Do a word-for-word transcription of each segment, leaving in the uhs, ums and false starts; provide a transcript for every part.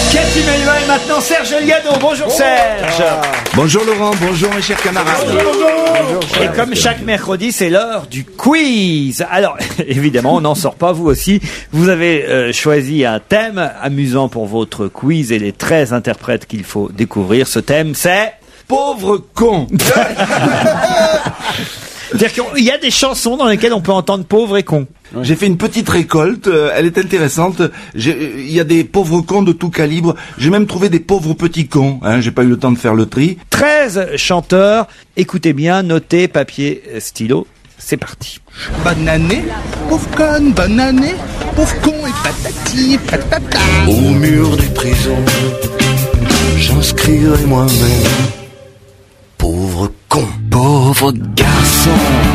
Cathy Melua et maintenant Serge Liado. Bonjour Serge. Bonjour Laurent, bonjour mes chers camarades. Bonjour, bonjour. Et comme chaque mercredi, c'est l'heure du quiz. Alors, évidemment, on n'en sort pas, vous aussi. Vous avez euh, choisi un thème amusant pour votre quiz et les treize interprètes qu'il faut découvrir. Ce thème, c'est... Pauvre con. C'est-à-dire qu'il y a des chansons dans lesquelles on peut entendre pauvre et con. J'ai fait une petite récolte, euh, elle est intéressante. Il y a des pauvres cons de tout calibre. J'ai même trouvé des pauvres petits cons. Hein, j'ai pas eu le temps de faire le tri. treize chanteurs. Écoutez bien, notez, papier, stylo. C'est parti. Bonne année, pauvre conne, bonne année, pauvre con et patati patata. Au mur des prisons, j'inscrirai moi-même. Pauvre con, pauvre garçon,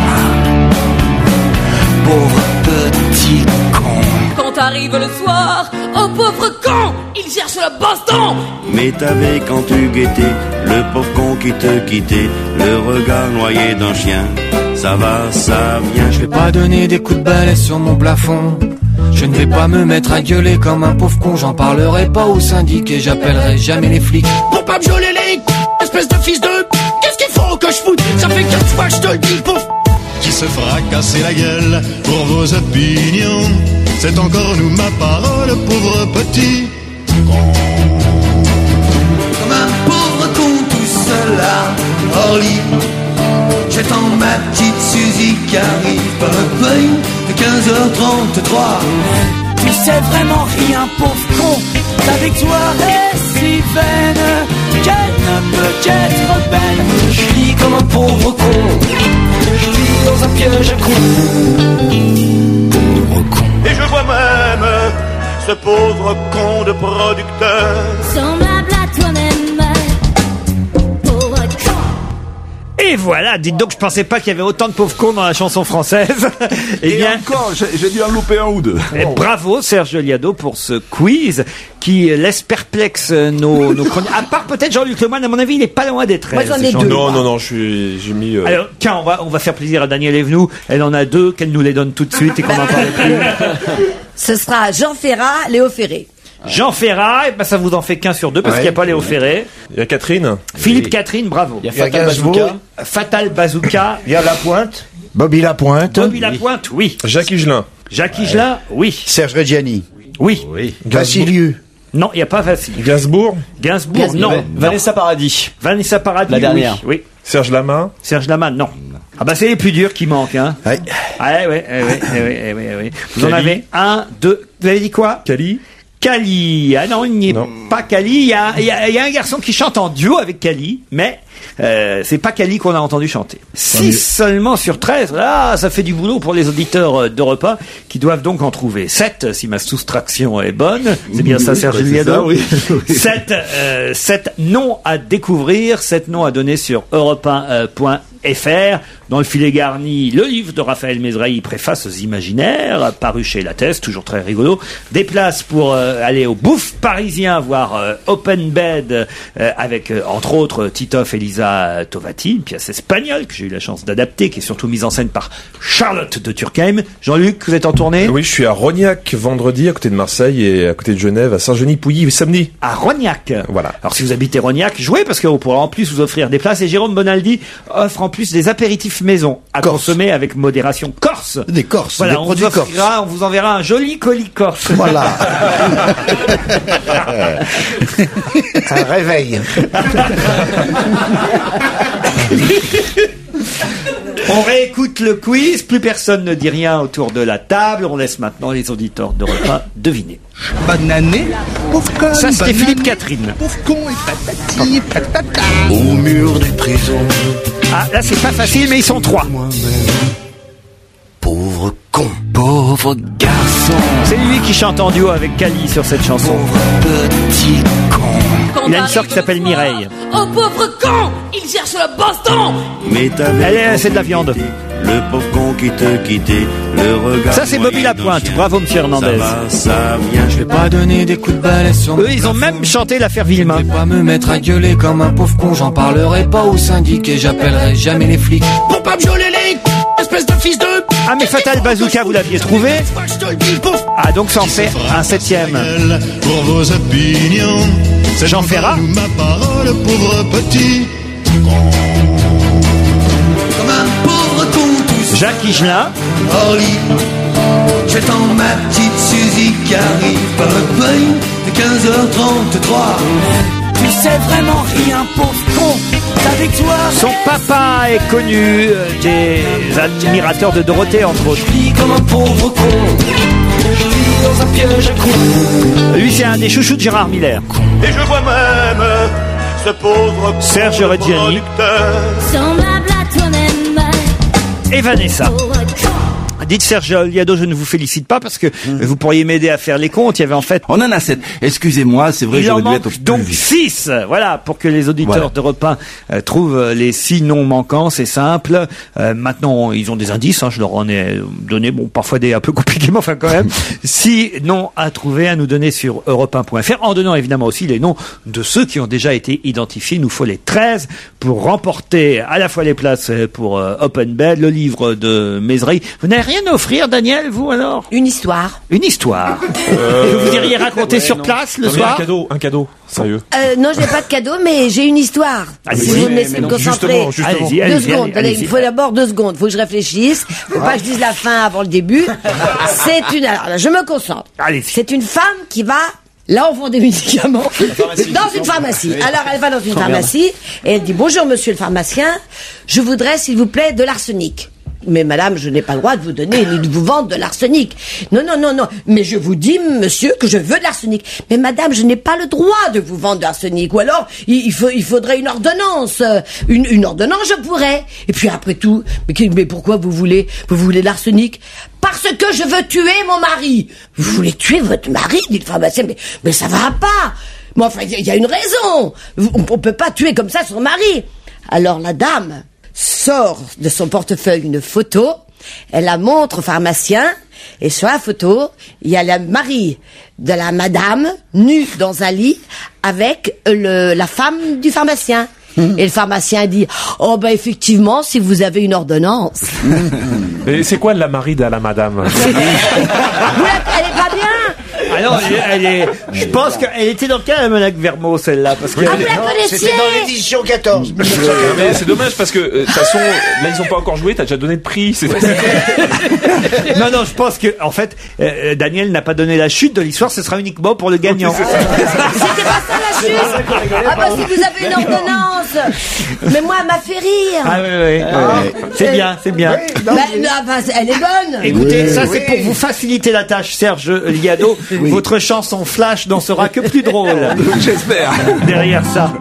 pauvre petit con. Quand arrive le soir, oh pauvre con, il cherche le baston. Mais t'avais quand tu guettais le pauvre con qui te quittait, le regard noyé d'un chien. Ça va, ça vient. Je vais pas donner des coups de balai sur mon plafond. Je ne vais pas me mettre à gueuler comme un pauvre con. J'en parlerai pas au syndic et j'appellerai jamais les flics. Pour pas me geler les espèce de fils de... Qu'est-ce qu'il faut que je foute? Ça fait quatre fois que je te le dis, pauvre... Qui se fera casser la gueule pour vos opinions. C'est encore nous ma parole, pauvre petit con. Comme un pauvre con tout seul à Orly. J'attends ma petite Suzy qui arrive par le pain de quinze heures trente-trois. Mais c'est vraiment rien, pauvre con. Ta victoire est si vaine qu'elle ne peut qu'être belle. Je vis comme un pauvre con. Je vis dans un piège à con. Pauvre con. Et je vois même ce pauvre con de producteur. Semblable à toi-même, pauvre con. Et voilà, dites donc, je pensais pas qu'il y avait autant de pauvres cons dans la chanson française. Et, et bien, encore, j'ai, j'ai dû en louper un ou deux. Et bravo Serge Liado pour ce quiz qui laisse perplexe nos, nos chroniques. À part peut-être Jean-Luc Lemoyne, à mon avis, il est pas loin des treize. Moi j'en ai deux. Non, non, non, je suis, j'ai mis... Euh... Alors, tiens, on va, on va faire plaisir à Daniel Evenou. Elle en a deux, qu'elle nous les donne tout de suite et qu'on en parle plus. Ce sera Jean Ferrat, Léo Ferré. Jean Ferrat, et ben ça vous en fait qu'un sur deux parce ouais, qu'il n'y a pas Léo Ferré. Il y a Catherine. Philippe oui. Catherine, bravo. Il y a Fatal Bazooka. Fatal Bazooka. Il y a Lapointe. Bobby Lapointe. Bobby Lapointe, oui. Jacques Higelin. Jacques Higelin, oui. Serge Reggiani. Oui. oui. Vassilieu. Non, il n'y a pas Vassilieu. Gainsbourg. Gainsbourg, Gainsbourg non. Vanessa Paradis. Vanessa Paradis, la dernière. Oui. oui. Serge Lama. Serge Lama, non. Ah bah c'est les plus durs qui manquent, hein. Ouais. Ah ouais, ouais, ouais, ouais, ouais, ouais, ouais. Vous Cali. En avez un, deux. Vous avez dit quoi? Cali. Cali. Ah non, il n'y est non. pas Cali. Il y a, il y a, il y a un garçon qui chante en duo avec Cali, mais euh, c'est pas Cali qu'on a entendu chanter. six seulement sur treize. Ah, ça fait du boulot pour les auditeurs d'Europe un qui doivent donc en trouver sept si ma soustraction est bonne. C'est bien oui, ça, Serge Liado. Oui. sept euh, sept noms à découvrir, sept noms à donner sur europe un point F R. Dans le filet garni, le livre de Raphaël Mesrahi, Préface aux imaginaires, paru chez Lattès, toujours très rigolo. Des places pour euh, aller au Bouffe parisien, voir euh, Open Bed, euh, avec, euh, entre autres, Titoff et Lisa Tovati, une pièce espagnole que j'ai eu la chance d'adapter, qui est surtout mise en scène par Charlotte de Turckheim. Jean-Luc, vous êtes en tournée? Oui, je suis à Rognac vendredi, à côté de Marseille, et à côté de Genève, à Saint-Genis-Pouilly, samedi. À Rognac. Voilà. Alors si vous habitez Rognac, jouez, parce qu'on pourra en plus vous offrir des places, et Jérôme Bonaldi offre en plus des apéritifs maison à Corse. Consommer avec modération corse. Des Corses, voilà, des on produits vous offrira, corse. On vous enverra un joli colis corse. Voilà. Un réveil. On réécoute le quiz, plus personne ne dit rien autour de la table. On laisse maintenant les auditeurs d'Europe un deviner. Bonne année, pauvre con. Ça, c'était Philippe Catherine. Pauvre con et patati patata. Au mur des prisons. Ah, là, c'est pas facile, mais ils sont trois. Pauvre con, pauvre garçon. C'est lui qui chante en duo avec Cali sur cette chanson. Pauvre petit con. Quand il a une sœur qui s'appelle Mireille. Oh pauvre con, il cherche le baston. Mais t'avais Elle est, c'est de la viande. Le pauvre con qui te quittait, le regard. Ça, c'est Bobby Lapointe. Bravo, monsieur Hernandez. Ça va, ça vient. Je vais pas donner des coups de balai sur mon Eux, ils ont même chanté l'affaire Villemain. Je vais pas me mettre à gueuler comme un pauvre con. J'en parlerai pas au syndic et j'appellerai jamais les flics. Pour pas me geler les espèce de fils de... Ah, mais Fatal Bazooka, vous l'aviez trouvé? Ah, donc ça en fait un septième. Pour vos opinions, c'est Jean Ferrat. ma parole, pauvre petit. Comme un pauvre con tout seul. Jacques Higelin. Orly, j'attends ma petite Suzy qui arrive par le pain de quinze heures trente-trois. Tu sais vraiment rien, pauvre con. Ta victoire. Son papa est connu euh, des admirateurs de Dorothée, entre autres. Je vis comme un pauvre con. Je vis dans un piège à con. Lui, c'est un des chouchous de Gérard Miller. Et je vois même ce pauvre Serge Reggiani. Semblable à toi-même. Et Vanessa. Dites Serge Liado, je ne vous félicite pas parce que mmh. vous pourriez m'aider à faire les comptes. Il y avait en fait... On en a sept. Excusez-moi, c'est vrai, Il j'aurais en dû manque être plus donc vite. six. Voilà, pour que les auditeurs Voilà. d'Europe un euh, trouvent les six noms manquants, c'est simple. Euh, maintenant, ils ont des indices, hein, je leur en ai donné, bon, parfois des un peu compliqués, mais enfin quand même. Six noms à trouver, à nous donner sur europe un point f r, en donnant évidemment aussi les noms de ceux qui ont déjà été identifiés. Il nous faut les treize pour remporter à la fois les places pour euh, Open Bed, le livre de Mézeray. Vous n'avez rien à offrir, Daniel, vous alors? Une histoire. Une histoire. Euh, que vous iriez raconter ouais, sur non. place le Non, mais soir? Un cadeau, un cadeau, sérieux. Euh, non, je n'ai pas de cadeau, mais j'ai une histoire. Allez-y. Si vous me Mais- laissez mais me non, concentrer. justement, justement. Allez-y, Deux allez-y, secondes. allez-y, Allez, allez-y. il faut d'abord deux secondes. Faut que je réfléchisse. Faut pas que je dise la fin avant le début. C'est une. Alors là, je me concentre. Allez-y. C'est une femme qui va. Là, on vend des médicaments. Dans une pharmacie. Alors, elle va dans une pharmacie et elle dit bonjour, monsieur le pharmacien. Je voudrais, s'il vous plaît, de l'arsenic. Mais madame, je n'ai pas le droit de vous donner ni de vous vendre de l'arsenic. Non, non, non, non. Mais je vous dis, monsieur, que je veux de l'arsenic. Mais madame, je n'ai pas le droit de vous vendre de l'arsenic. Ou alors, il, il, faut, il faudrait une ordonnance. Euh, Une, une ordonnance, je pourrais. Et puis après tout, mais, que- mais pourquoi vous voulez, vous voulez de l'arsenic? Parce que je veux tuer mon mari. Vous voulez tuer votre mari, dit le pharmacien. Mais, mais ça va pas. Mais enfin, il y, y a une raison. On, on peut pas tuer comme ça son mari. Alors la dame sort de son portefeuille une photo, elle la montre au pharmacien, et sur la photo, il y a le mari de la madame, nue dans un lit, avec le, la femme du pharmacien. Et le pharmacien dit, oh ben effectivement, si vous avez une ordonnance. Mais c'est quoi la maride à la madame? Vous la- elle est pas bien. Ah non, elle, elle est. Je pense qu'elle était dans quel almanach Vermeau, celle-là, parce que. Ah, vous la connaissiez? C'était dans l'édition quatorze. Mais c'est dommage parce que euh, de toute façon, là ils ont pas encore joué, t'as déjà donné de prix. C'est... Non, non, je pense que, en fait, euh, Daniel n'a pas donné la chute de l'histoire, ce sera uniquement pour le gagnant. C'était pas ça la chute. Ah bah si vous avez une ordonnance. Mais moi, elle m'a fait rire. Ah oui, oui. oui. C'est bien, c'est bien. Bah, non, bah, elle est bonne. Écoutez, ça c'est oui. pour vous faciliter la tâche, Serge Liado. Votre chanson Flash n'en sera que plus drôle. J'espère. Derrière ça.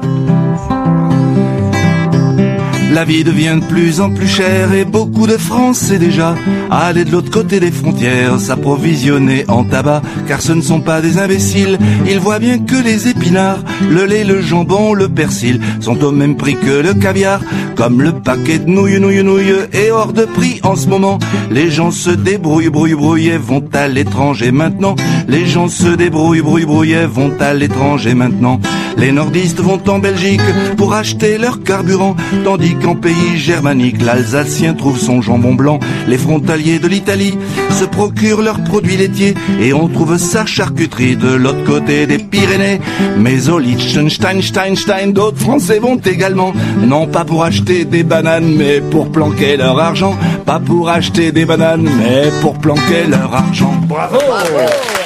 La vie devient de plus en plus chère et beaucoup de Français déjà aller de l'autre côté des frontières, s'approvisionner en tabac, car ce ne sont pas des imbéciles. Ils voient bien que les épinards, le lait, le jambon, le persil sont au même prix que le caviar, comme le paquet de nouilles, nouilles, nouilles est hors de prix en ce moment. Les gens se débrouillent, brouillent, brouillent et vont à l'étranger maintenant. Les gens se débrouillent, brouillent, brouillent et vont à l'étranger maintenant. Les nordistes vont en Belgique pour acheter leur carburant, tandis qu'en pays germanique, l'Alsacien trouve son jambon blanc. Les frontaliers de l'Italie se procurent leurs produits laitiers et on trouve sa charcuterie de l'autre côté des Pyrénées. Mais au Liechtenstein, Stein, Stein, d'autres Français vont également, non pas pour acheter des bananes, mais pour planquer leur argent. Pas pour acheter des bananes, mais pour planquer leur argent. Bravo. Bravo.